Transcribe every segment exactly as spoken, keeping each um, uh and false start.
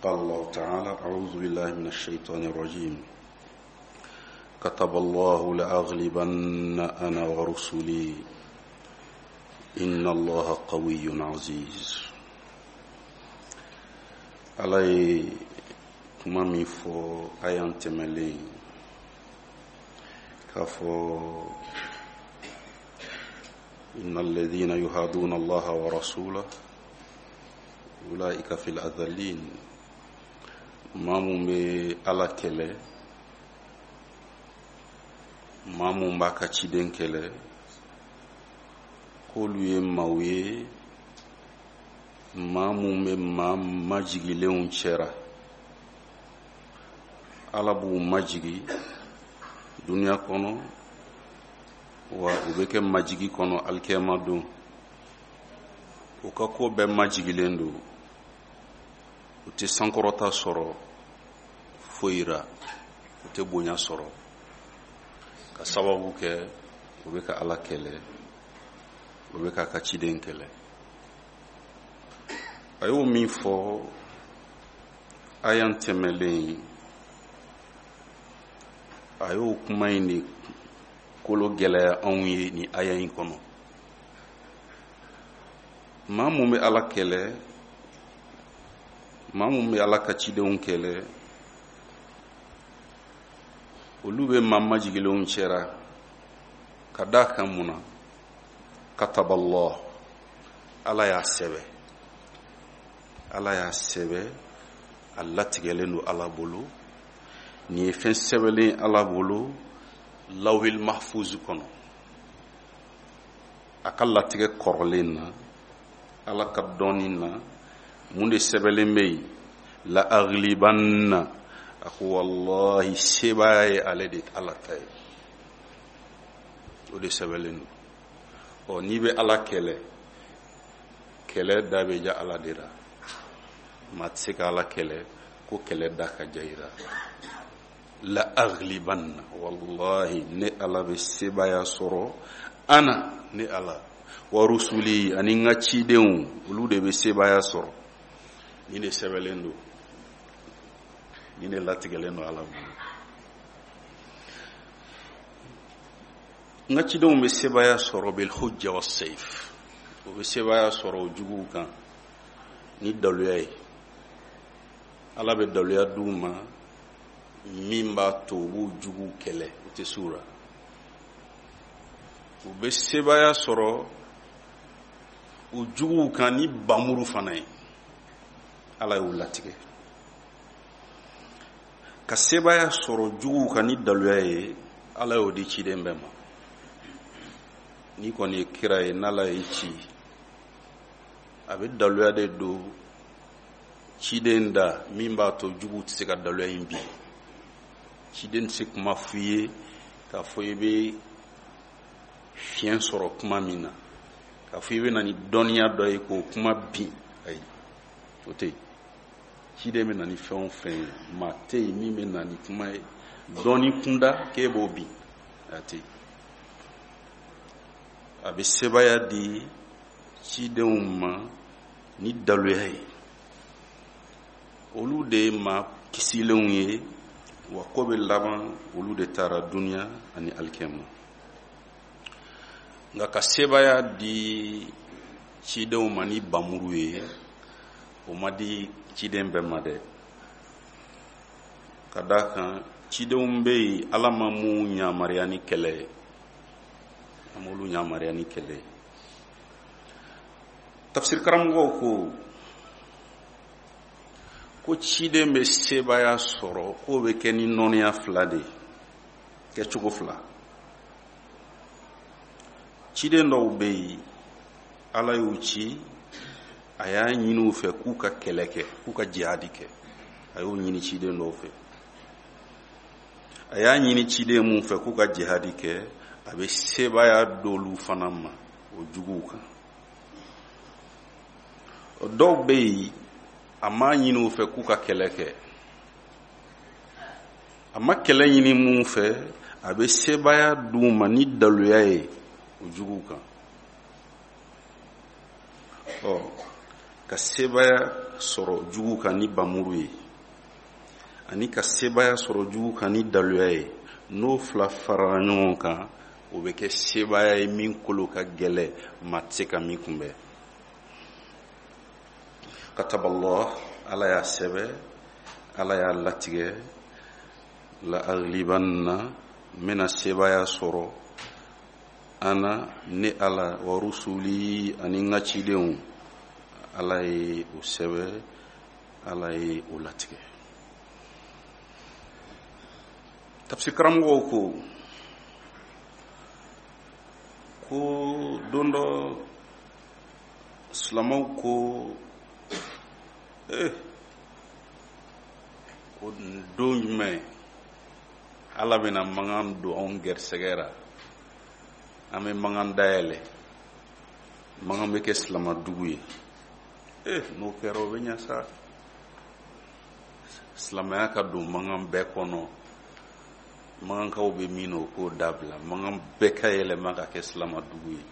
قال الله تعالى أعوذ بالله من الشيطان الرجيم كتب الله لأغلبن أنا ورسلي إن الله قوي عزيز علي كمامي فو آيان تملي كفو إن الذين يهادون الله ورسوله أولئك في الأذلين مامو مي على كله مامو مباكا تشيدن كله كولوي ماوي مامو مي مام ماجيغي لون تشيرا على بو ماجيغي دنيا كونو wa ubeke majigi kono alkema do ukako be majigi lendo uti sankorota soro foira uti bonya soro ka sababu ke ubeka alakele ubeka kachiden kele ayo mi fo ayan temele ayo kumaini kolo gɛlɛya anw ye ni aya in kɔnɔ maa mun bɛ ala kɛlɛ maa mun bɛ ala ka cidenw kɛlɛ olu bɛ maa majigilenw cɛra ka da kan mun na kataballah ala y'a sɛbɛ ala y'a sɛbɛ a latigɛlen don ala bolo nin ye fɛn sɛbɛlen ala bolo lawil mahfuz kono akalla tige korlen na ala ka donin na munde sebelen mey la aghlibanna aku wallahi sebay aledi ala tay o de sebelen o ni be ala kele kele dabe ja ala dira matsika ala kele ko kele daka jaira la aghlibanna wallahi ne ala be sebaya soro ana ne ala wa rusuli ani ngachi deun ulu de be sebaya soro ni ne sebelendo ni ne latigelendo ala ngachi deun be sebaya soro bil hujja was sayf o be sebaya soro jugu kan ni daluyay ala be daluya duma mimba to bu jugu kele uti sura u be sebaya soro u jugu kan ni bamuru fanay ala yu latige ka sebaya soro jugu kan ni daluye ala yu di ci dembe ma ni ko ni kiraye nala yi ci abe daluya de do ci denda mimba to jugu ti ka daluya imbi ci den se kuma fuye ka foye be fien soro kuma mina ka foye be nani donia do e ko kuma bi ay ote ci de me nani fon fen mate mi me nani kuma doni kunda ke bo bi ate abe sebaya di ci de umma ni daluye olu de ma kisilonye wa kobe laban olu de tara dunya ani alkema nga ka sebaya di cidenw mani bamuru ye o madi ciden be made kadaka cidenw be alama mu nya mariani kele amulu nya mariani kele tafsir karam go ko ko ciden be sebaya soro ko be keni nonia flade ke chugo fla ciden do be ala yuci aya nyinu fe ku ka keleke ku ka jihadi ke ayo nyini ciden do fe aya nyini ciden mu fe ku ka jihadi ke abe sebaya dolu fanama o jugu kan o do be ama nyinu fe ku ka keleke ama kele nyini mu fe abe sebaya duma ni daluyaye ujugu kan oh ka sebaya sɔrɔ jugu kan ni bamuru ye ani ka sebaya sɔrɔ jugu kan ni daluya ye n'o fila farala ɲɔgɔn kan o bɛ kɛ sebaya ye min kolo ka gɛlɛ maa tɛ se ka min kunbɛn. kataballah, ala y'a sɛbɛ, ala y'a latigɛ, la aglibanna, n bɛna sebaya sɔrɔ ana ne ala wa rusuli ani n ka cidenw. ala ye o sɛbɛ, ala ye o latigɛ. tafsir karamɔgɔw ko ko don dɔ silamɛw ko eh ko don jumɛn ala bɛna mankan don anw gɛrisɛgɛra, an bɛ mankan dayɛlɛ, mankan bɛ kɛ silamadugu ye. eh n'o kɛra o bɛ ɲɛ sa, silamɛya ka don mankan bɛɛ kɔnɔ, mankankaw bɛ min na o k'o dabila, mankan bɛɛ ka yɛlɛma ka kɛ silamadugu ye.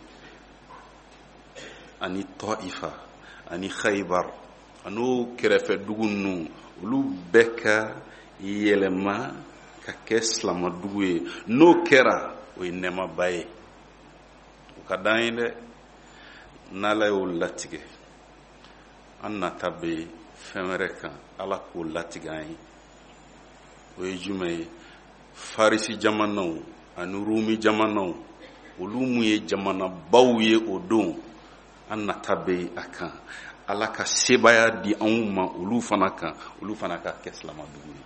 ani Taifa ani Khaybar an'o kɛrɛfɛ dugu ninnu, olu bɛɛ ka yɛlɛma ka kɛ silamadugu ye. n'o kɛra o ye nɛɛmaba ye. o ka d'an ye dɛ, n'ala y'o latigɛ, an nata bɛ fɛn wɛrɛ kan, ala k'o latigɛ an ye. o ye jumɛn ye? farisi jamanaw ani rumi jamanaw, olu mun ye jamanabaw ye o don, an nata bɛ a kan, ala ka sebaya di anw ma olu fana kan, olu fana ka kɛ silamadugu ye.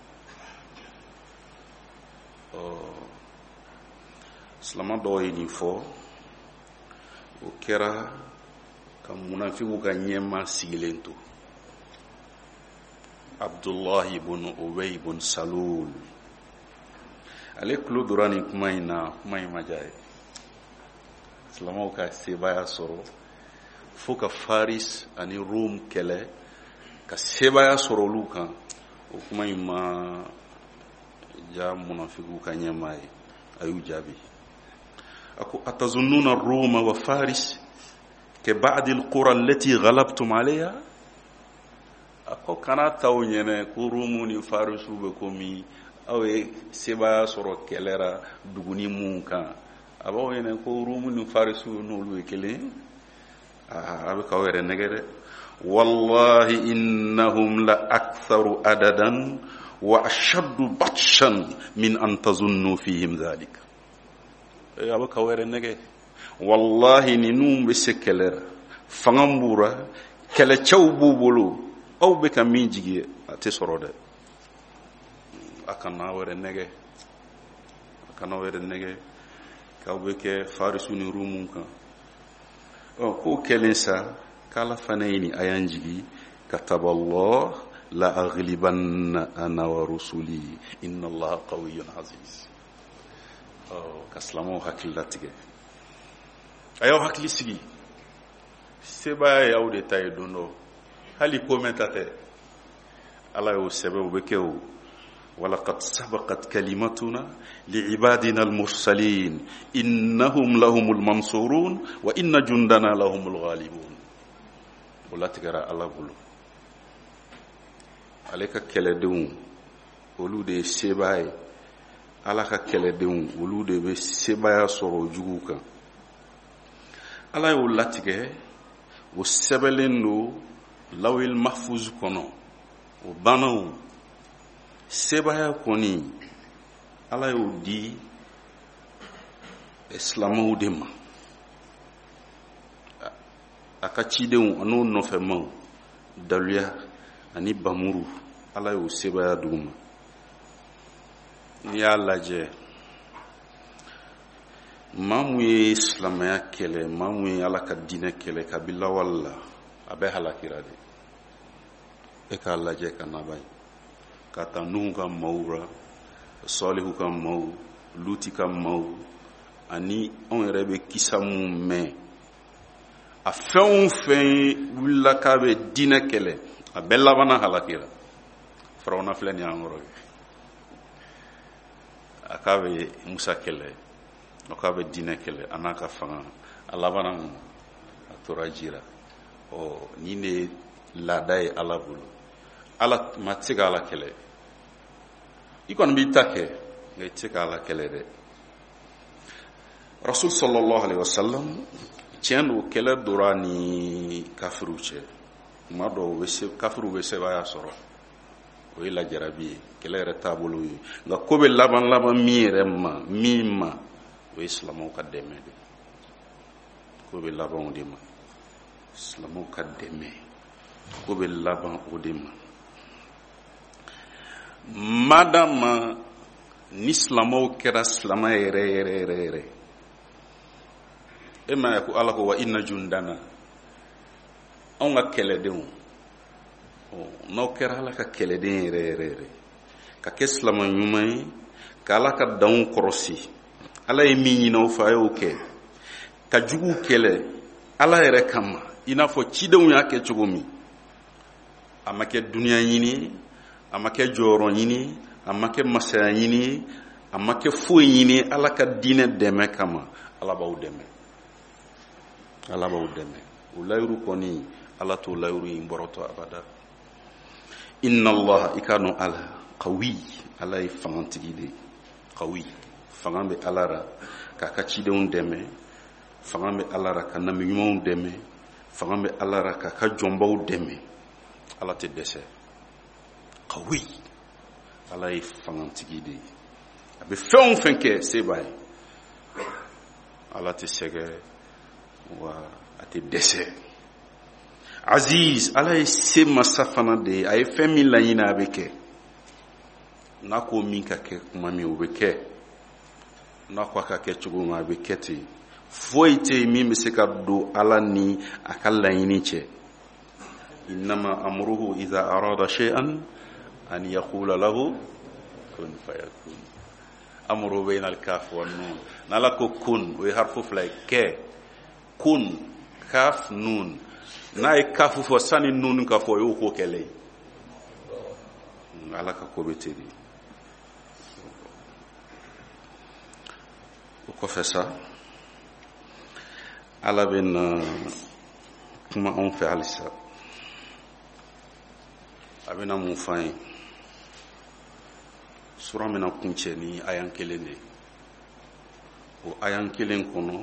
silama dɔw ye nin fɔ, o kɛra ka munafiku ka ɲɛma sigilen to. Abdullahi ibn Ubay ibn Salul, ale kulo dora nin kuma in na, kuma in ma diya ye. silamaw ka sebaya sɔrɔ fo ka Faris ani Rum kɛlɛ, ka sebaya sɔrɔ olu kan, o kuma in ma diya munafiku ka ɲɛma ye. a y'u jaabi, a ko atazununa Ruma wa Faris كبعد القرى التي غلبتم عليها. ako kana taw ɲɛnɛ ko Rumu ni Farisu bɛ komi aw ye sebaya sɔrɔ kɛlɛra duguni mun kan, a b'aw ɲɛnɛ ko Rumu ni Farisu n'olu ye kelen. a bɛ k'aw yɛrɛ nɛgɛ dɛ. wallahi innahum la aktharu adadan wa ashaddu batshan min an tazunnu fihim dhalik. a bɛ k'aw yɛrɛ nɛgɛ. wallahi ninnu bɛ se kɛlɛ la, fanga b'u la, kɛlɛcɛw b'u bolo, aw bɛ ka min jigi a tɛ sɔrɔ dɛ. a kana aw yɛrɛ nɛgɛ, a kana aw yɛrɛ nɛgɛ k'aw bɛ kɛ Farisu ni Rumu kan. ɔ k'o kɛlen sa, k'ala fana ye nin aya jigi, kataballah la aghlibanna ana wa rusuli inna allaha qawiyyun aziz. ɔ ka silamɛw hakili latigɛ, a y'aw hakili sigi, sebaya y'aw de ta ye don dɔ, hali ko mɛn ta tɛ, ala y'o sɛbɛ o bɛ kɛ o. walaqad sabaqat kalimatuna li'ibadina al-mursalin innahum lahumul mansurun wa inna jundana lahumul ghalibun. o latigɛra ala bolo, ale ka kɛlɛdenw olu de ye sebaya ye, ala ka kɛlɛdenw olu de bɛ sebaya sɔrɔ jugu kan. ala y'o latigɛ, o sɛbɛlen do lawil mahfuz kɔnɔ, o bannaw. sebaya kɔni ala y'o di silamɛw de ma, a ka cidenw an'o nɔfɛmaw, daluya ani bamuru, ala y'o sebaya d'u ma. n'i y'a lajɛ, maa mun ye silamɛya kɛlɛ, maa mun ye ala ka diinɛ kɛlɛ kabi lawale la, a bɛ halakira de. e k'a lajɛ ka na ban, ka taa Nuhu ka maaw la, Sɔlihu ka maaw, Luti ka maaw, ani anw yɛrɛ bɛ kisa mun mɛn, a fɛn o fɛn wulila k'a bɛ diinɛ kɛlɛ, a bɛɛ labanna halakira. Firawuna filɛ nin y'an kɔrɔ, a k'a bɛ Musa kɛlɛ, a k'a bɛ diinɛ kɛlɛ, a n'a ka fanga, a labanna mun, a tora ji la. ɔ nin de laada ye ala bolo ala ma tɛ se ka ala kɛlɛ i kɔni b'i ta kɛ nka i tɛ se ka ala kɛlɛ dɛ rasul sallallahu alaihi wasallam tiɲɛ don kɛlɛ dora ni kafiriw cɛ tuma dɔw kafiriw bɛ sebaya sɔrɔ o ye lajarabi ye kɛlɛ yɛrɛ taabolo ye nka ko bɛ laban laban min yɛrɛ ma min ma o ye silamɛw ka dɛmɛ de ko bɛ laban o de ma silamɛw ka dɛmɛ ko bɛ laban o de ma madama ni silamɛw kɛra silamɛ yɛrɛ yɛrɛ yɛrɛ yɛrɛ e ma ye ko ala ko wa inna jundana anw ka kɛlɛdenw n'aw kɛra ala ka kɛlɛden yɛrɛ yɛrɛ yɛrɛ ka kɛ silamɛ ɲuman ye ka ala ka danw kɔrɔsi ala ye min ɲini aw fɛ a y'o kɛ ka juguw kɛlɛ ala yɛrɛ kama i n'a fɔ cidenw y'a kɛ cogo min a ma kɛ duniya ɲini a ma kɛ jɔyɔrɔ ɲini a ma kɛ masaya ɲini a ma kɛ foyi ɲini ala ka diinɛ dɛmɛ kama ala b'aw dɛmɛ ala b'aw dɛmɛ o layiru kɔni ala t'o layiru in bɔrɔtɔ abada inna allah i ka dɔn ala qawi ala ye fangantigi de qawi fanga bɛ ala ra k'a ka cidenw dɛmɛ fanga bɛ ala ra ka namiɲumanw dɛmɛ fanga bɛ ala ra k'a ka jɔnbaw dɛmɛ ala tɛ dɛsɛ qawi ala ye fangantigi de a bɛ fɛn o fɛn kɛ se b'a ye ala tɛ sɛgɛ wa a tɛ dɛsɛ aziz ala ye se masa fana de ye a ye fɛn min laɲini a bɛ kɛ n'a ko min ka kɛ kuma min o bɛ kɛ n'a ko a ka kɛ cogo min a bɛ kɛ ten foyi tɛ yen min bɛ se ka don ala ni a ka laɲini cɛ innama amruhu idha arada shay'an an yaqula lahu kun fayakun amru bayna al-kaf wan nun n'ala ko kun o ye harfu fila ye kɛ kun kaf nun n'a ye kafu fɔ sani nun ka fɔ o y'o ko kɛlɛ ye ala ka ko bɛ ten de o kɔfɛ sa ala bɛ na kuma anw fɛ halisa a bɛ na mun f'an ye sura min na kuncɛ ni ayan kelen de o ayan kelen kɔnɔ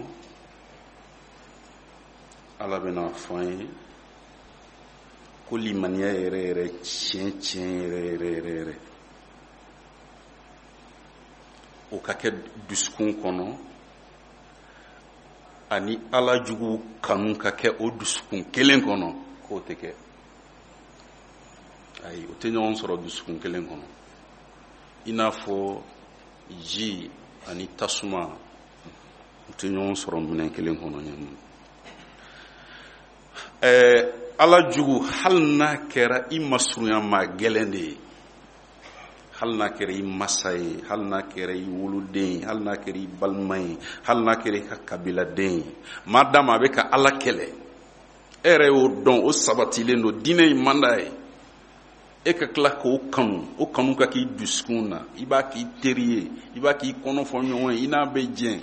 ala bɛ na f'an ye ko limaniya yɛrɛ yɛrɛ tiɲɛ tiɲɛ yɛrɛ yɛrɛ yɛrɛ yɛrɛ o ka kɛ dusukun kɔnɔ ani ala jugu kanu ka kɛ o dusukun kelen kɔnɔ k'o tɛ kɛ ayi o tɛ ɲɔgɔn sɔrɔ dusukun kelen kɔnɔ i n'a fɔ ji ani tasuma o tɛ ɲɔgɔn sɔrɔ minɛn kelen kɔnɔ ɲɛna ɛɛ ala jugu hali n'a kɛra i masurunya maa gɛlɛn de ye hali n'a kɛra i masa ye hali n'a kɛra i woloden ye hali n'a kɛra i balima ye hali n'a kɛra i ka kabiladen ye maa d'a ma a bɛ ka ala kɛlɛ e yɛrɛ y'o dɔn o sabatilen don diinɛ in man d'a ye e ka tila k'o kanu o kanu ka k'i dusukun na i b'a k'i teri ye i b'a k'i kɔnɔfɔ ɲɔgɔn ye i n'a bɛ jɛn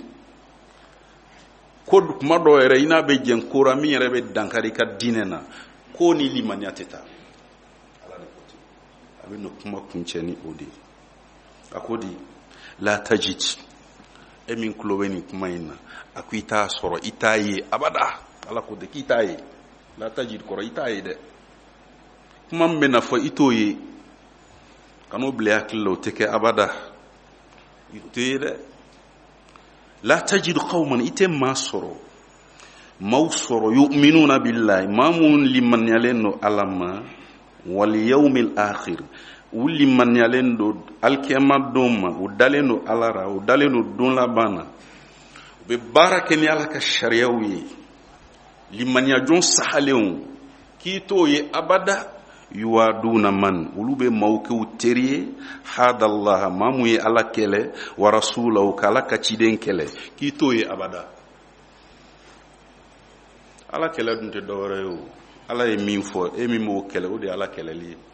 ko kuma dɔw yɛrɛ i n'a bɛ jɛn kora min yɛrɛ bɛ dankari i ka diinɛ na ko ni limaniya tɛ taa a bɛ na kuma kuncɛ ni o de ye a ko di la tajid e min tulo bɛ nin kuma in na a ko i t'a sɔrɔ i t'a ye abada ala ko de k'i t'a ye la tajid kɔrɔ i t'a ye dɛ kuma min bɛ na fɔ i t'o ye kan'o bila i hakili la o tɛ kɛ abada i t'o ye dɛ la tajid qawman i tɛ maa sɔrɔ maaw sɔrɔ yu'minuna billahi maa minnu limaniyalen don ala ma wal yawmil akhir u limaniyalen don alikiyama don ma u dalen don ala ra u dalen don don laban na u bɛ baara kɛ ni ala ka sariyaw ye limaniyajɔn sahalenw k'i t'o ye abada yuwaduna man olu bɛ maaw kɛ u teri ye hadallaha maa mun ye ala kɛlɛ wa rasulahu ka ala ka ciden kɛlɛ k'i t'o ye abada ala kɛlɛ dun tɛ dɔwɛrɛ ye o ala ye min fɔ e min m'o kɛlɛ o de ye ala kɛlɛli ye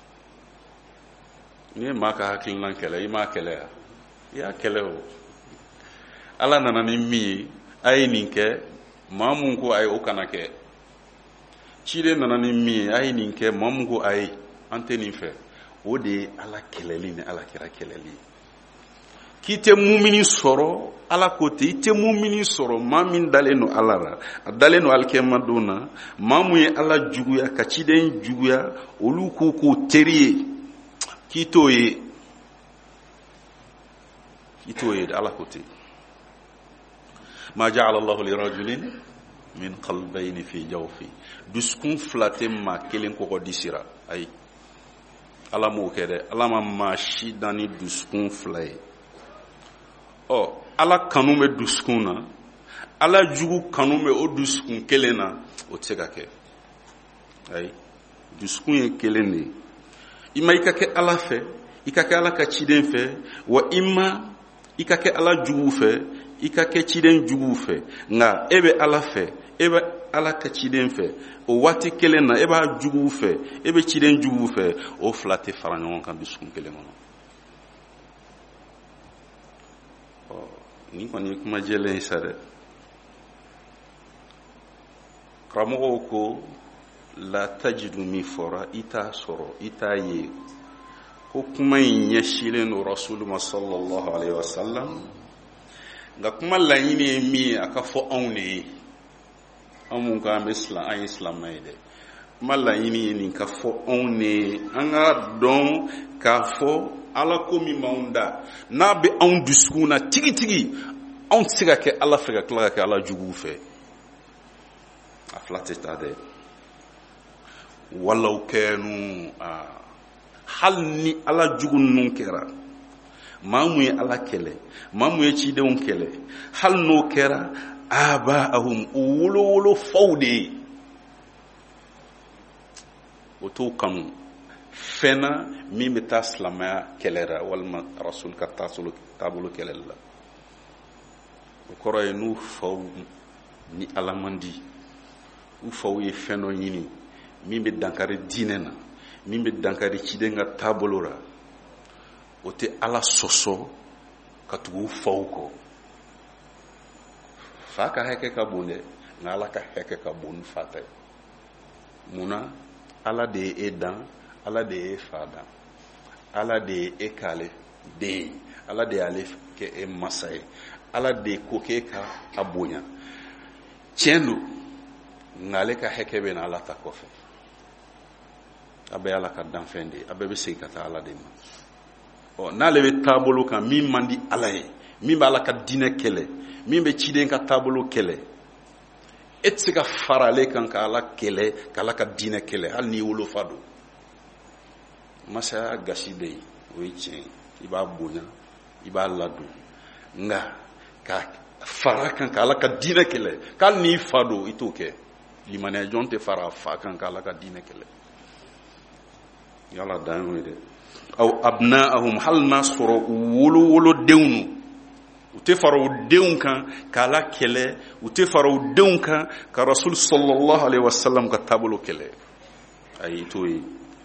n'i ye maa ka hakilina kɛlɛ i m'a kɛlɛ ya i y'a kɛlɛ o ala nana ni min ye a ye nin kɛ maa mun ko a ye o kana kɛ ciden nana ni min ye a ye nin kɛ maa min ko a ye an tɛ nin fɛ o de ye ala kɛlɛli ni ala kira kɛlɛli ye. K'i tɛ mumini sɔrɔ ala ko ten, i tɛ mumini sɔrɔ maa min dalen no ala la, a dalen no alikiyama don na, maa mun ye ala juguya ka ciden juguya olu k'u k'u teri ye, k'i t'o ye, k'i t'o ye ala ko ten. ma ja'ala Allahu li rajulin min qalbayni fi jawfi, dusukun fila tɛ maa kelen kɔgɔ disira, ayi, ala m'o kɛ dɛ, ala ma maa si dan ni dusukun fila ye. ɔ ala kanu bɛ dusukun na, ala jugu kanu bɛ o dusukun kelen na, o tɛ se ka kɛ, ayi, dusukun ye kelen de ye. i ma i ka kɛ ala fɛ, i ka kɛ ala ka ciden fɛ, wa i ma i ka kɛ ala jugu fɛ, i ka kɛ ciden jugu fɛ, nka e bɛ ala fɛ, e bɛ ala ka ciden fɛ, o waati kelen na e b'a jugu fɛ, e bɛ ciden jugu fɛ, o fila tɛ fara ɲɔgɔn kan dusukun kelen kɔnɔ. ɔ nin kɔni ye kuma jɛlen ye sa dɛ. karamɔgɔw ko la tajidu min fɔra i t'a sɔrɔ, i t'a ye, ko kuma in ɲɛsilen don rasuluma sallallahu alaihi wa sallam, nka kuma laɲini ye min ye a ka fɔ anw de ye, anw mun ko an bɛ silamɛ, an ye silamɛ ye dɛ. kuma laɲini ye nin ka fɔ anw de ye, an ka dɔn k'a fɔ ala ko min b'anw da, n'a bɛ anw dusukun na tigitigi, anw tɛ se ka kɛ ala fɛ ka tila ka kɛ ala juguw fɛ. a fila tɛ taa dɛ. walaw kɛnu hali ni ala jugu ninnu kɛra, maa mun ye ala kɛlɛ, maa mun ye cidenw kɛlɛ, hali n'o kɛra aba'ahum, u wolowolo faw de ye, o t'o kanu fɛn na min bɛ taa silamɛya kɛlɛ la walima rasul ka taabolo kɛlɛli la. o kɔrɔ ye n'u faw ni ala man di, u faw ye fɛn dɔ ɲini min bɛ dankari diinɛ na, min bɛ dankari ciden ka taabolo la, o tɛ ala sɔsɔ ka tugu u faw kɔ. fa ka hakɛ ka bon dɛ, nka ala ka hakɛ ka bon ni fa ta ye. munna? ala de ye e dan, ala de ye e fa dan, ala de ye e k'ale den ye, ala de y'ale kɛ e masa ye, ala de ko k'e ka a bonya. tiɲɛ don, nka ale ka hakɛ bɛ na ala ta kɔfɛ. a bɛ ala ka danfɛn de ye, a bɛɛ bɛ segin ka taa ala de ma. ɔ n'ale bɛ taabolo kan min man di ala ye, min bɛ ala ka diinɛ kɛlɛ, min bɛ ciden ka taabolo kɛlɛ, e tɛ se ka fara ale kan ka ala kɛlɛ, ka ala ka diinɛ kɛlɛ, hali n'i wolofa don. masaya gasi bɛ yen, o ye tiɲɛ ye, i b'a bonya, i b'a ladon, nka ka fara kan ka ala ka diinɛ kɛlɛ, k'ali n'i fa don i t'o kɛ. limaniya jɔn tɛ fara a fa kan ka ala ka diinɛ kɛlɛ. yala dan y'o ye dɛ. aw abna'ahum, hali n'a sɔrɔ u wolowolodenw no, u tɛ fara u denw kan ka ala kɛlɛ, u tɛ fara u denw kan ka rasul sallallahu alaihi wa sallam ka taabolo kɛlɛ. ayi, i t'o ye.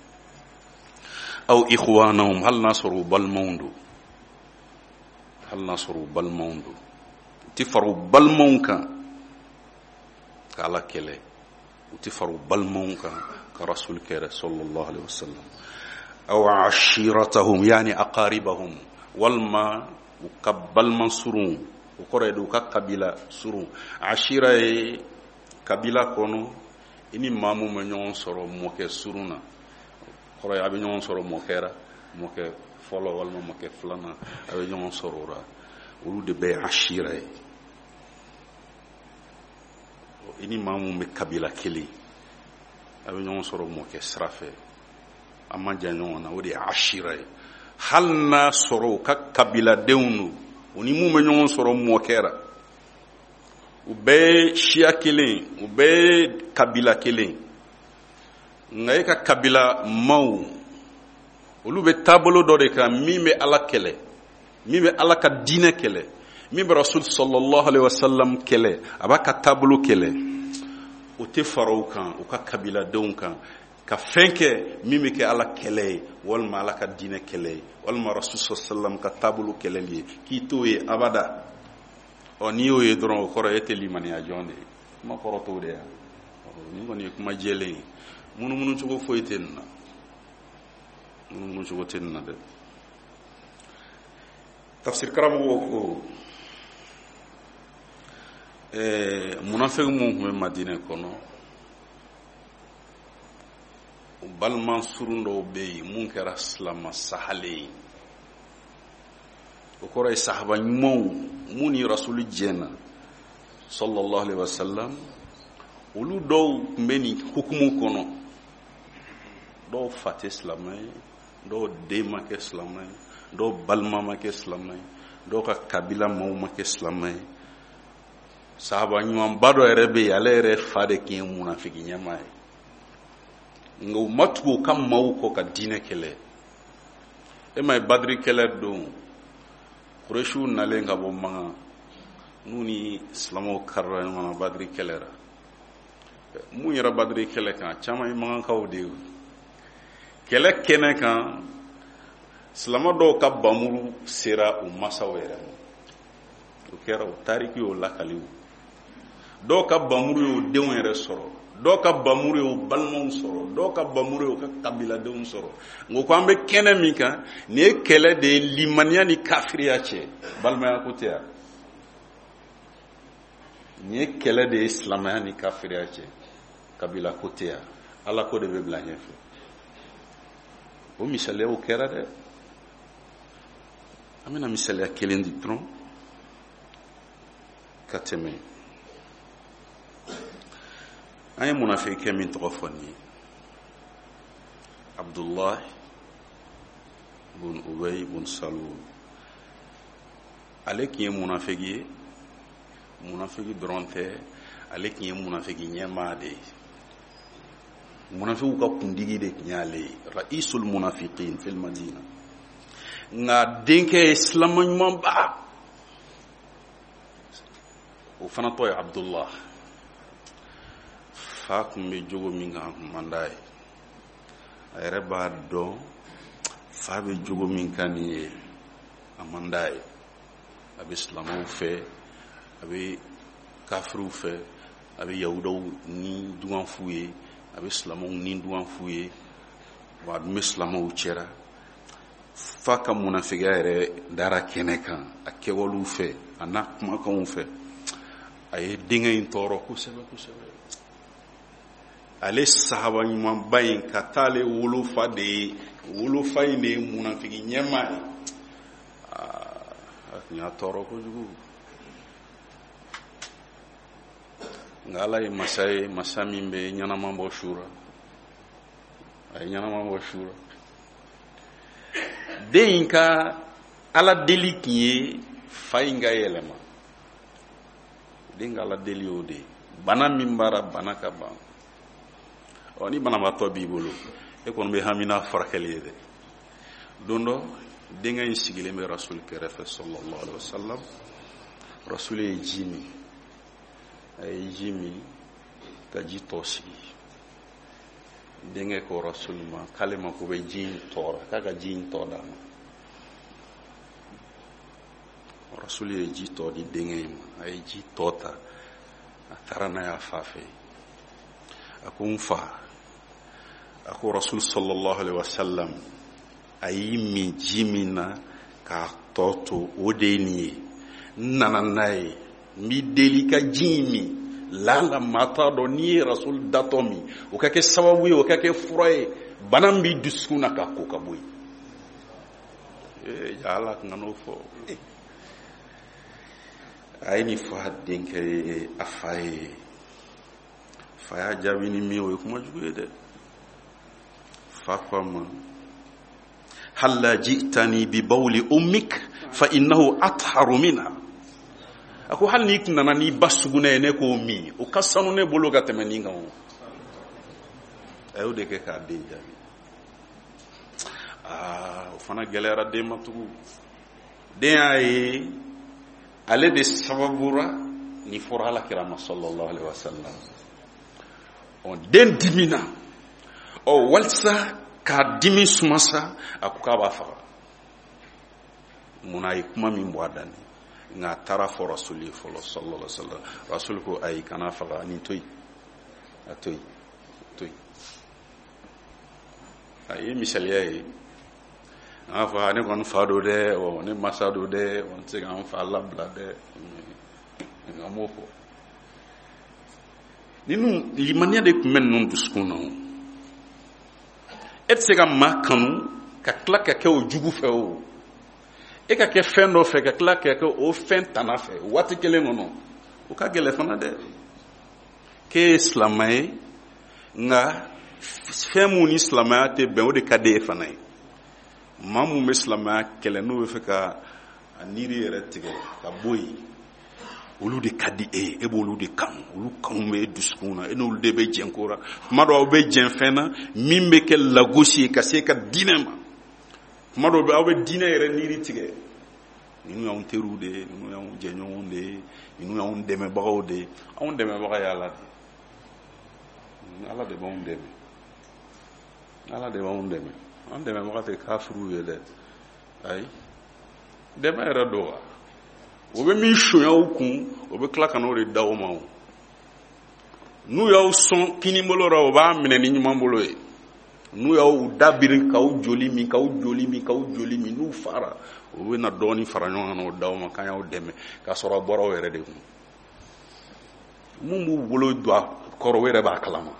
aw ikhwanahum, hali n'a sɔrɔ u balimaw don, hali n'a sɔrɔ u balimaw don, u tɛ fara u balimaw kan ka ala kɛlɛ, u tɛ fara u balimaw kan ka rasul kɛlɛ sallallahu alaihi wa sallam. aw ashiratahum, yani aqaribahum, walma u ka balima surun, o kɔrɔ ye de u ka kabila surun. ashira ye kabila kɔnɔ, i ni maa min bɛ ɲɔgɔn sɔrɔ mɔkɛ surun na, kɔrɔ ye a bɛ ɲɔgɔn sɔrɔ mɔkɛ la, mɔkɛ fɔlɔ walima mɔkɛ filanan, a bɛ ɲɔgɔn sɔrɔ o la, olu de bɛ ye ashira ye. i ni maa min bɛ kabila kelen, a bɛ ɲɔgɔn sɔrɔ mɔkɛ sira fɛ, a ma jan ɲɔgɔn na, o de ye ashira ye. hali n'a sɔrɔ u ka kabiladenw no, u ni mun bɛ ɲɔgɔn sɔrɔ mɔkɛ la, u bɛɛ ye siya kelen, u bɛɛ ye kabila kelen, nka e ka kabila maaw, olu bɛ taabolo dɔ de kan min bɛ ala kɛlɛ, min bɛ ala ka diinɛ kɛlɛ, min bɛ rasul sallallahu alaihi wa sallam kɛlɛ, a b'a ka taabolo kɛlɛ. o tɛ fara u kan, u ka kabiladenw kan, ka fɛn kɛ min bɛ kɛ ala kɛlɛ ye, walima ala ka diinɛ kɛlɛ ye, walima rasul sallallahu alaihi wa sallam ka taabolo kɛlɛli ye, k'i t'o ye abada. ɔ n'i y'o ye dɔrɔn o kɔrɔ e tɛ limaniya jɔn de ye, kuma kɔrɔ t'o de ye. ni kɔni ye kuma jɛlen ye munumunu cogo foyi tɛ nin na munumunu cogo tɛ nin na dɛ. Tafsir karamɔgɔ ko ɛɛ munafiki mun tun bɛ Madinɛ kɔnɔ balima surun dɔw bɛ yen mun kɛra silama sahalen ye. O kɔrɔ ye sahaba ɲumanw mun ni rasuli jɛna sallallahu alaihi wasallam olu dɔw tun bɛ nin hukumu kɔnɔ. Dɔw fa tɛ silamɛ ye, dɔw den ma kɛ silamɛ ye, dɔw balima ma kɛ silamɛ ye, dɔw ka kabila maaw ma kɛ silamɛ ye. Sahaba ɲumanba dɔ yɛrɛ bɛ yen ale yɛrɛ fa de tun ye munafiki ɲɛmaa ye. Nka u ma tugu u ka maaw kɔ ka diinɛ kɛlɛ. E ma ye Badiri kɛlɛ don Kuresiw nalen ka bɔ Manga n'u ni silamɛw karila ɲɔgɔn na Badiri kɛlɛ la. Mun yɛrɛ Badiri kɛlɛ kan caman ye Mangankaw de ye. Kɛlɛ kɛnɛ kan silamɛ dɔw ka bamuru sera u masaw yɛrɛ ma. O kɛra o tariki y'o lakali. Dɔw ka bamuru y'o denw yɛrɛ sɔrɔ, dɔw ka bamuru y'o balimaw sɔrɔ, dɔw ka bamuru y'o ka kabiladenw sɔrɔ. Ngo ko an bɛ kɛnɛ min kan nin ye kɛlɛ de ye limaniya ni kafiriya cɛ, balimaya ko tɛ yan. Nin ye kɛlɛ de ye silamɛya ni kafiriya cɛ, kabila ko tɛ yan. Ala ko de bɛ bila ɲɛfɛ. O misaliyaw kɛra dɛ. An bɛna misaliya kelen di dɔrɔn ka tɛmɛ. An ye munafiki min tɔgɔ fɔ nin ye Abdullah bun Ubay bun Salul. Ale tun ye munafiki ye, munafiki dɔrɔn tɛ, ale tun ye munafiki ɲɛmaa de ye. Munafikiw ka kundigi de tun y'ale ye, ra'isul munafiqin fil Madina. Nka denkɛ ye silama ɲumanba, o fana tɔgɔ ye Abdullah. Fa tun bɛ jogo min kan a tun man d'a ye. A yɛrɛ b'a dɔn fa bɛ jogo min kan nin ye a man d'a ye. A bɛ silamɛw fɛ, a bɛ kafiriw fɛ, a bɛ yahudaw ni dugan f'u ye, a bɛ silamɛw ni dugan f'u ye, wa a dun bɛ silamɛw cɛra. Fa ka munafigiya yɛrɛ dara kɛnɛ kan a kɛwalew fɛ a n'a kumakanw fɛ. A ye denkɛ in tɔɔrɔ kosɛbɛ kosɛbɛ. Ale sahaba ɲumanba in ka taa ale wolofa de ye, wolofa in de ye munafiki ɲɛmaa ye. A tun y'a tɔɔrɔ kojugu. Nka Ala ye masa ye, masa min bɛ ɲɛnama bɔ su la. A ye ɲɛnama bɔ su la. Den in ka Ala deli tun ye fa in ka yɛlɛma. Den ka Ala deli y'o de ye. Bana min b'ara bana ka ban. Ɔ ni banabaatɔ b'i bolo e kɔni bɛ hami n'a furakɛli ye dɛ. Don dɔ denkɛ in sigilen bɛ Rasul kɛrɛfɛ sallallahu alaihi wasallam. Rasul ye ji min. A ye ji min ka ji tɔ sigi. Denkɛ ko Rasul ma k'ale ma ko bɛ ji in tɔɔrɔ, k'a ka ji in tɔ d'a ma. Rasul ye ji tɔ di denkɛ in ma. A ye ji tɔ ta a taara n'a ye a fa fɛ. A ko n fa, a ko Rasul sallallahu alaihi wasallam a y'i min ji min na k'a tɔ to o de ye nin ye. N nana n'a ye, n b'i deli ka ji in min. Lala maa t'a dɔn n'i ye Rasul datɔ min o ka kɛ sababu ye, o ka kɛ fura ye, bana min b'i dusukun na k'a ko ka bɔ yen. Ee Ala tun ka n'o fɔ. A ye nin fa denkɛ ye a fa ye. Fa y'a jaabi ni min o ye kuma jugu ye dɛ. Fa ko a ma halla ji'tani bi bawli ummik fa innahu atharu minha. A ko hali n'i tun nana n'i ba sugunɛ ye ne k'o min o ka sanu ne bolo ka tɛmɛ nin kan o. A y'o de kɛ k'a den jaabi. Aa o fana gɛlɛyara den ma tugun. Den y'a ye ale de sababura ni fɔra Alakira ma sallallahu alaihi wasallam. Den dimina ɔ walisa k'a dimi sumasa a ko k'a b'a faga. Munna a ye kuma min bɔ a da ni nka a taara fɔ Rasul ye fɔlɔ sallallahu alaihi wasallam. Rasul ko ayi kana faga nin to yen. a to yen to yen a ye misaliya ye an fa ne kɔni fa do dɛ ɔ ne masa do dɛ ɔ n tɛ se k'an fa labila dɛ an b'o fɔ ninnu limaniya de tun bɛ ninnu dusukun na e tɛ se ka maa kanu ka tila ka kɛ o jugu fɛ o e ka kɛ fɛn dɔ fɛ ka tila ka kɛ o fɛn tana fɛ waati kelen kɔnɔ o ka gɛlɛn fana dɛ k'e ye silamɛ ye nka fɛn mun ni silamɛya tɛ bɛn o de ka di e fana ye maa mun bɛ silamɛya kɛlɛ n'o bɛ fɛ ka a niiri yɛrɛ tigɛ ka bɔ yen olu de ka di e ye e b'olu de kanu olu kanu bɛ e dusukun na e n'olu de bɛ jɛn ko la tuma dɔw aw bɛ jɛn fɛn na min bɛ kɛ lagosi ye ka se ka diinɛ ma tuma dɔw bɛ aw bɛ diinɛ yɛrɛ niiri tigɛ ninnu y'anw teriw de ye ninnu y'anw jɛɲɔgɔnw de ye ninnu y'anw dɛmɛbagaw de ye anw dɛmɛbaga ye Ala de Ala de b'anw dɛmɛ Ala de b'anw dɛmɛ an dɛmɛbaga tɛ kafiriw ye dɛ ayi dɛmɛ yɛrɛ do wa o bɛ min sonya aw kun o bɛ tila ka n'o de da aw ma o n'u y'aw sɔn kini bolo la o b'a minɛ ni ɲuman bolo ye n'u y'aw da biri k'aw joli min k'aw joli min k'aw joli min n'u fara o bɛ na dɔɔnin fara ɲɔgɔn kan o da aw ma k'an y'aw dɛmɛ k'a sɔrɔ a bɔra aw yɛrɛ de kun mun b'u bolo don a kɔrɔ o yɛrɛ b'a kalama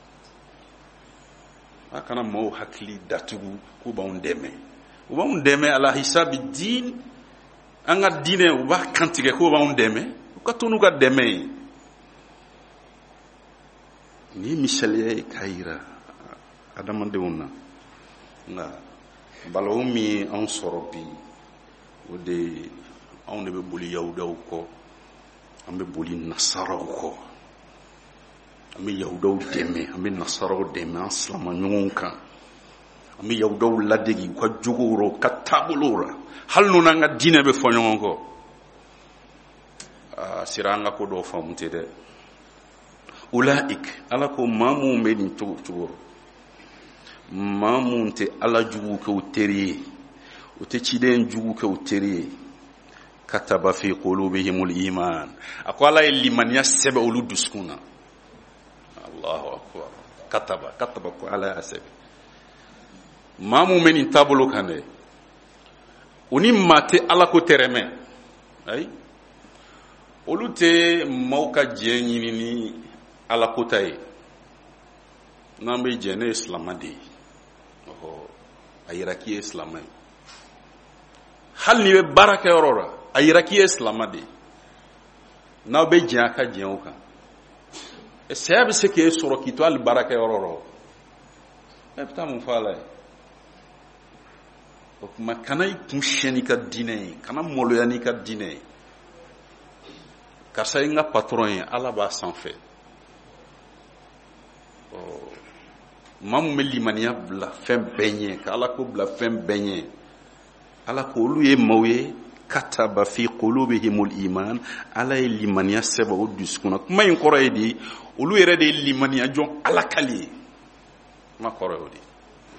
a kana maaw hakili datugu k'u b'anw dɛmɛ u b'anw dɛmɛ ala hisabi diin an ka diinɛ u b'a kantigɛ k'u b'anw dɛmɛ u ka to n'u ka dɛmɛ ye ni misaliya ye k'a yira adamadenw na nka balawu min ye anw sɔrɔ bi o de anw de bɛ boli yahudaw kɔ an bɛ boli nasaraw kɔ an bɛ yahudaw dɛmɛ an bɛ nasaraw dɛmɛ an silama ɲɔgɔn kan an bɛ yahudaw ladegi u ka jogow la u ka taabolow la hali n'u n'an ka diinɛ bɛ fɔ ɲɔgɔn kɔ aa sira an ka ko dɔw faamu tɛ dɛ ulaik ala ko maa minnu bɛ nin cogo cogo maa minnu tɛ ala jugu kɛ u teri ye u tɛ ciden jugu kɛ u teri ye kataba fi qulubihimul iman a ko ala ye limaniya sɛbɛ olu dusukun na Allahu akbar kataba kataba ko ala y'a sɛbɛ maa minnu bɛ nin taabolo kan dɛ u ni maa tɛ ala ko tɛrɛmɛ ayi olu tɛ maaw ka jɛ ɲini ni ala ko ta ye n'an bɛ jɛ ne ye silamɛ de ye a yira k'i ye silamɛ ye hali n'i bɛ baara kɛ yɔrɔ la a yira k'i ye silamɛ de ye n'aw bɛ jɛ a ka jɛ o kan saya bɛ se k'e sɔrɔ k'i to hali baara kɛ yɔrɔ la e bɛ taa mun fɔ ala ye o tuma kana i kun siɲɛ n'i ka diinɛ ye kana maloya n'i ka diinɛ ye karisa ye n ka patɔrɔn ye ala b'a sanfɛ maa min bɛ limaniya bila fɛn bɛɛ ɲɛ ka ala ko bila fɛn bɛɛ ɲɛ ala ko olu ye maaw ye kataba fi qulubihimul iman ala ye limaniya sɛbɛ o dusukun na kuma in kɔrɔ ye de olu yɛrɛ de ye limaniya jɔn ala kali ye kuma kɔrɔ ye o de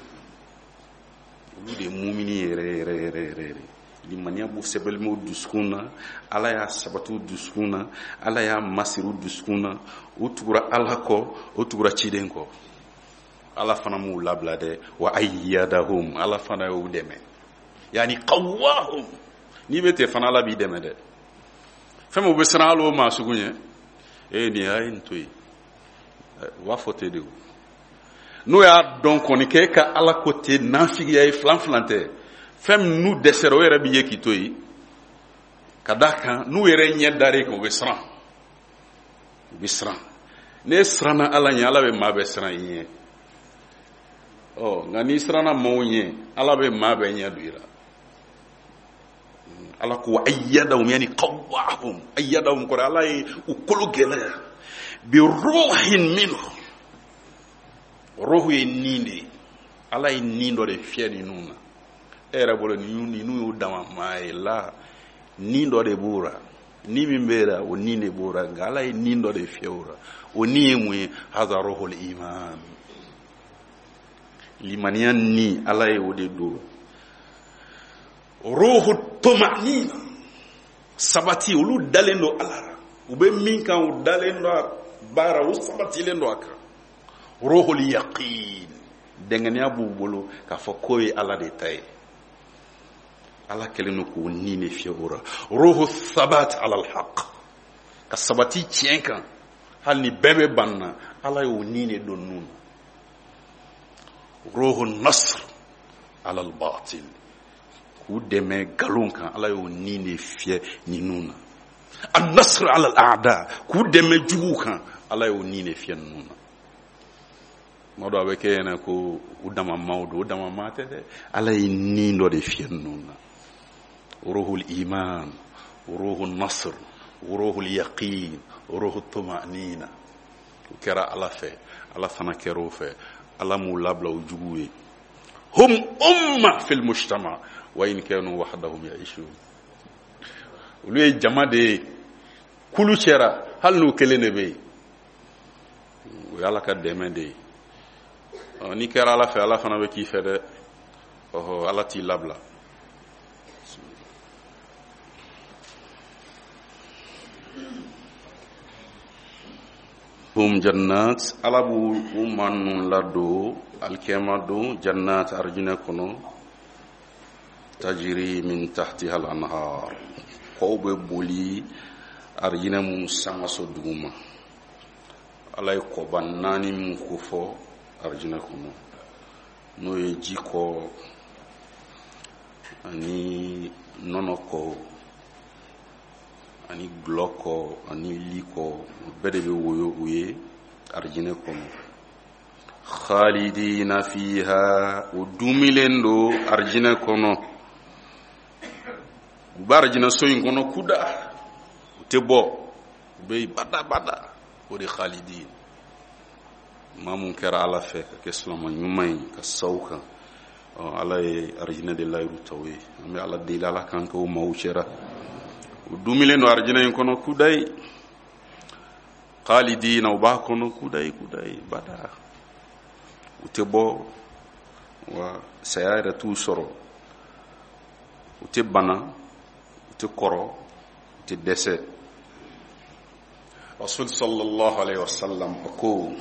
olu de ye mumini yɛrɛ yɛrɛ yɛrɛ yɛrɛ limaniya b'u sɛbɛlen b'u dusukun na ala y'a sabati u dusukun na ala y'a masiri u dusukun na u tugura ala kɔ o tugura ciden kɔ ala fana m'u labila dɛ wa ayyadahum ala fana y'u dɛmɛ yani qawwahum n'i bɛ ten fana ala b'i dɛmɛ dɛ fɛn min u bɛ siran hali o maa sugu ɲɛ ee nin a ye nin to yen u b'a fɔ ten de n'o y'a dɔn kɔni k'e ka ala ko ten nafigiya ye filan filan tɛ fɛn min n'u dɛsɛra o yɛrɛ b'i ye k'i to yen ka d'a kan n'u yɛrɛ ɲɛ dar'e kan u bɛ siran u bɛ siran n'e siranna ala ɲɛ ala bɛ maa bɛɛ siran i ɲɛ ɔ nka n'i siranna maaw ɲɛ ala bɛ maa bɛɛ ɲɛ don i la ala ko ayyadahum yani qawwahum ayyadahum kɔrɔ ala ye u kolo gɛlɛya bi ruhin minhu ruhu ye nin de ye ala ye nin dɔ de fiyɛ ninnu na e yɛrɛ bolo ninnu y'u dama maa ye la nin dɔ de b'o la nin min bɛ la o nin de b'o la nka ala ye nin dɔ de fiyɛ o la o nin ye mun ye hadha ruhul iman limaniya ni ala ye o de do ruhu tumanina sabati olu dalen do ala u bɛ min kan u dalen do baara o sabatilen don a kan. Ruhul yaqin, dengania b'u bolo k'a fɔ ko ye Ala de ta ye. Ala kɛlen don k'o ni ne fiyɛ o ra. Ruhu thabat ala al-haq, ka sabati tiɲɛ kan hali ni bɛɛ bɛ ban na, Ala y'o ni ne don nun na. Ruhu nasr ala al-batil, k'u dɛmɛ nkalon kan, Ala y'o ni ne fiyɛ ninnu na. An-nasr ala al-a'da, k'u dɛmɛ jugu kan, Ala y'o ni ne fiyɛ ninnu na. Mɔdɔ a bɛ kɛ ɲɛna ko u dama maaw don, u dama maa tɛ dɛ. Ala ye ni dɔ de fiyɛ ninnu na. Ruhul iman, ruhul nasr, ruhul yaqin, ruhul tuma'nina. U kɛra Ala fɛ, Ala fana kɛra o fɛ. Ala m'u labila o jugu ye. Hum umma fil mujtama wa in kanu wahdahum ya'ishun. Olu ye jama de ye, kulu cɛra hali n'u kelen de bɛ yen. O ye Ala ka dɛmɛ de ye. N'i kɛra Ala fɛ, Ala fana bɛ k'i fɛ dɛ. Ɔhɔ, Ala t'i labila. Hum jannat, Ala b'u manu ladon alikiyama don jannat arjina kɔnɔ, tajiri min tahtiha al-anhar, kɔw bɛ boli arjina mun sangaso duguma. Ala ye kɔba naani mun kofɔ arjina kɔnɔ, n'o ye ji kɔ ani nɔnɔ kɔ ani gulɔ kɔ ani li kɔ, bɛɛ de bɛ woyo u ye arjina kɔnɔ. Khalidina fiha, u dumilen do arjina kɔnɔ. U bɛ arjina so in kɔnɔ kuda, u tɛ bɔ, u bɛ bada bada, o de khalidin. Maa mun kɛra Ala fɛ ka kɛ silama ɲuman ye ka saw kan, Ala ye arjina de layiru taw ye. An bɛ Ala deli Ala kan k'o maaw cɛra. U dumilen do arjina in kɔnɔ kudayi. Khalidina, u b'a kɔnɔ kudayi kudayi bada, u tɛ bɔ, wa saya yɛrɛ t'u sɔrɔ, u tɛ bana, u tɛ kɔrɔ, u tɛ dɛsɛ. Rasul sallallahu alaihi wasallam ko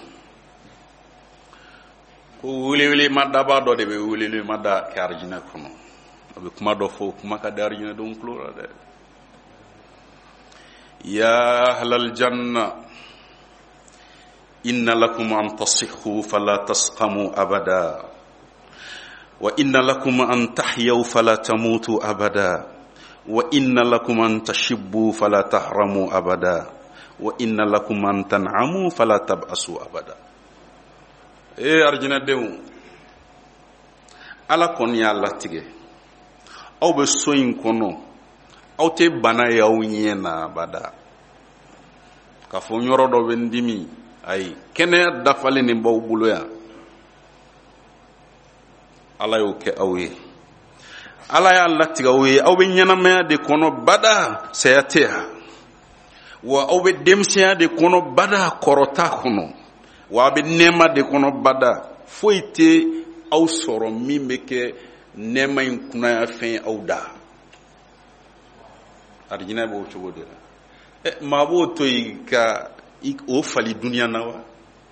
ko wele ma daba dɔ de bɛ wele ma da kɛ arjina kɔnɔ. A bɛ kuma dɔ fɔ, kuma ka di arjina don tulo la dɛ. Ya ahlal janna, inna lakum an tasihhu fala tasqamu abada, wa inna lakum an tahyaw fala tamutu abada, wa inna lakum an tashibbu fala tahramu abada, wa inna lakum an tan'amu fala tab'asu abada. E arjina denw, Ala kɔni y'a latigɛ, aw bɛ so in kɔnɔ, aw tɛ bana ye aw ɲɛ na abada. K'a fɔ yɔrɔ dɔ bɛ n dimi, ayi, kɛnɛya dafalen nin b'aw bolo yan. Ala y'o kɛ aw ye. Ala y'a latigɛ aw ye, aw bɛ ɲɛnamaya de kɔnɔ bada, saya tɛ yan. Wa aw bɛ denmisɛnya de kɔnɔ bada, kɔrɔ t'a kɔnɔ. Wa a bɛ nɛɛma de kɔnɔ bada, foyi tɛ aw sɔrɔ min bɛ kɛ nɛɛma in kunnaya fɛn aw da. Arjina b'o cogo de la. Maa b'o to yen ka o fali duniya na wa?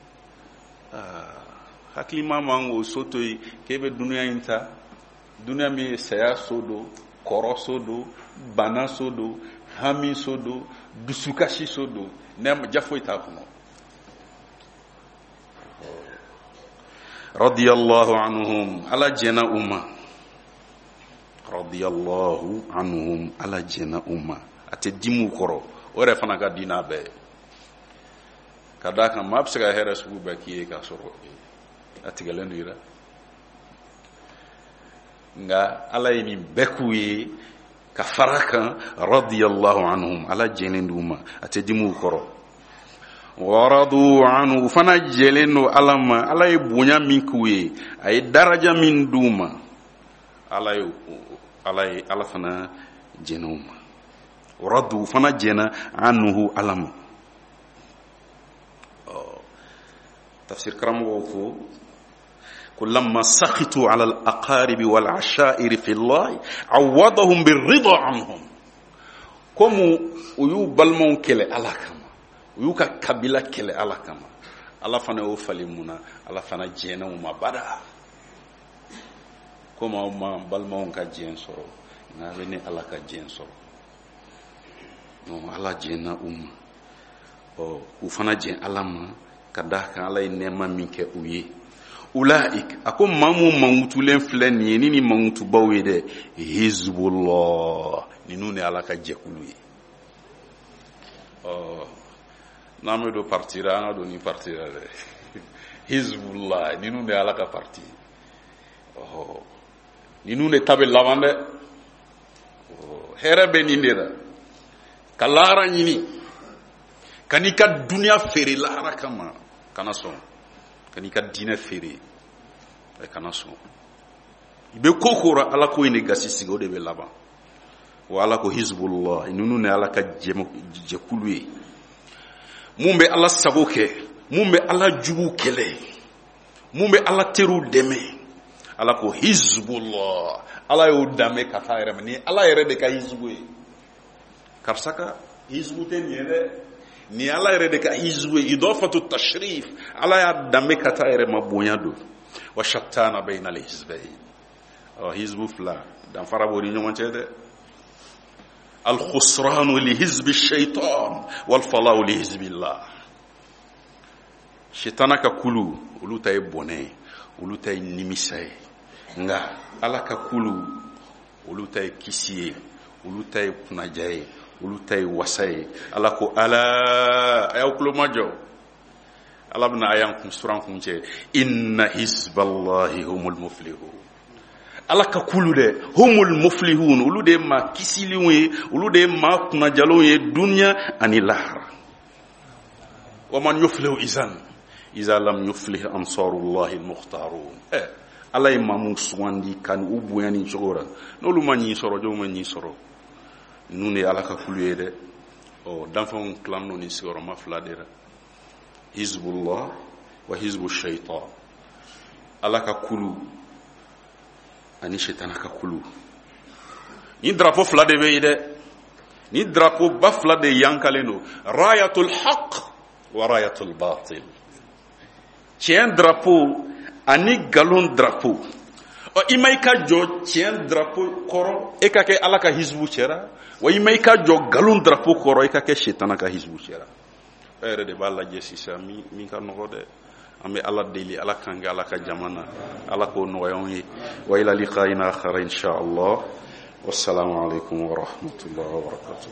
Hakilima man k'o so to yen k'e bɛ duniya in ta, duniya min ye saya so don, kɔrɔ so don, bana so don, hami so don, dusukasi so don, nɛɛma ja foyi t'a kɔnɔ. Radiyallahu anhum, Ala jɛna u ma. Radiyallahu anhum, Ala jɛna u ma. A tɛ dimu kɔrɔ, o yɛrɛ fana ka di n'a bɛɛ ye. Ka d'a kan maa bɛ se ka hɛrɛ sugu bɛɛ k'i ye k'a sɔrɔ a tigɛlen do i la. Nka Ala ye nin bɛɛ k'u ye ka fara kan. Radiyallahu anhum, Ala jɛnen d'u ma, a tɛ dimu kɔrɔ. Waradu anhu, fana jɛlen do Ala ma, Ala ye bonya min k'u ye, a ye daraja min d'u ma, Ala ye Ala ye Ala fana jɛna u ma. Waradu, fana jɛna anhu Ala ma. Tafsir karamɔgɔw ko ko lamma sakhitu ala al-aqarib wal ashair fi Allah awadahum bir-ridha anhum. Komu u y'u balimaw kɛlɛ Ala kama, u y'u ka kabila kɛlɛ ala kama. Ala fana y'o falen mun na? Ala fana jɛnna u ma bada. Komi aw ma balimaw ka jɛn sɔrɔ, n'a bɛ ni ala ka jɛn sɔrɔ. Non, ala jɛnna u ma. Ɔ u fana jɛn ala ma ka d'a kan ala ye nɛɛma min kɛ u ye. Ulaik, a ko maa mun mankutulen filɛ nin ye ni ni mankutubaw ye dɛ, Hizbullah, ninnu ni ala ka jɛkulu ye. Ɔ n'an bɛ don parti ra, an ka don ni parti ra dɛ. Hizbullah, ninnu ni ala ka parti. Ɔ ninnu de ta bɛ laban dɛ. Hɛrɛ bɛ nin de la. Ka lahara ɲini, ka n'i ka dunuya feere lahara kama, kana sɔn. Ka n'i ka diinɛ feere, kana sɔn. I bɛ ko ko la ala ko in de gasi sigi, o de bɛ laban. Wa ala ko Hizbullah, ninnu ni ala ka jɛkulu ye. Mun bɛ ala sago kɛ, mun bɛ ala jugu kɛlɛ, mun bɛ ala teriw dɛmɛ. Ala ko Hizbullah, ala y'o danbe ka taa yɛrɛ ma. Ni ala yɛrɛ de ka hizbu ye. Karisa ka hizbu tɛ nin ye dɛ. Ni ala yɛrɛ de ka hizbu ye. Idafatu tashrif, ala y'a danbe ka taa yɛrɛ ma bonya don. Wa shattana bayna al-hizbayn. Ɔ hizbu fila danfara b'o ni ɲɔgɔn cɛ dɛ. Al-khusranu li hizbi shaitan wal falahu li hizbillah. Shaitana ka kulu, olu ta ye bɔnɛ, olu ta ye nimisa ye. Nga ala ka kulu, olu ta ye kisi ye, olu ta ye kunaja ye, olu ta ye wasa ye. Ala ko ala, a y'aw kulo majɔ. Ala bɛna a y'an kun suran kun cɛ. Inna hizballahi humul muflihun. Ala ka kulu dɛ, humul muflihun, olu de ye maa kisilenw ye, olu de ye maa kunajalenw ye dunuya ani lahara. Wa man yuflihu izan iza lam yuflih ansarullahi almukhtarun. Eh, ala ye maa mun sugandi ka u bonya ni cogo la. N'olu ma ɲi sɔrɔ, jɔnw ma ɲi sɔrɔ. Ninnu de ye ala ka kulu ye dɛ. Ɔ danfɛnw tilan n'o ni sigiyɔrɔma fila de la. Hizbullah wa hizbu shaitan. Ala ka kulu ani shaitana ka kulu. Ni drapeau fila de bɛ ye dɛ. Ni drapeau ba fila de yankalen don. Rayatul haq wa rayatul batil. Tiɲɛ drapeau ani galon drapeau. Ɔ i ma i ka jɔ tiɲɛ drapeau kɔrɔ, e ka kɛ ala ka hizbu cɛra. Wa i ma i ka jɔ galon drapeau kɔrɔ, e ka kɛ shaitana ka hizbu cɛra. E yɛrɛ de b'a lajɛ sisan min min ka nɔgɔ dɛ. An bɛ ala deli, ala kan kɛ ala ka jamana, ala k'o nɔgɔya anw ye. Wa ila liqa'ina akhar insha Allah. Wassalamu alaikum wa rahmatullahi wa barakatuh.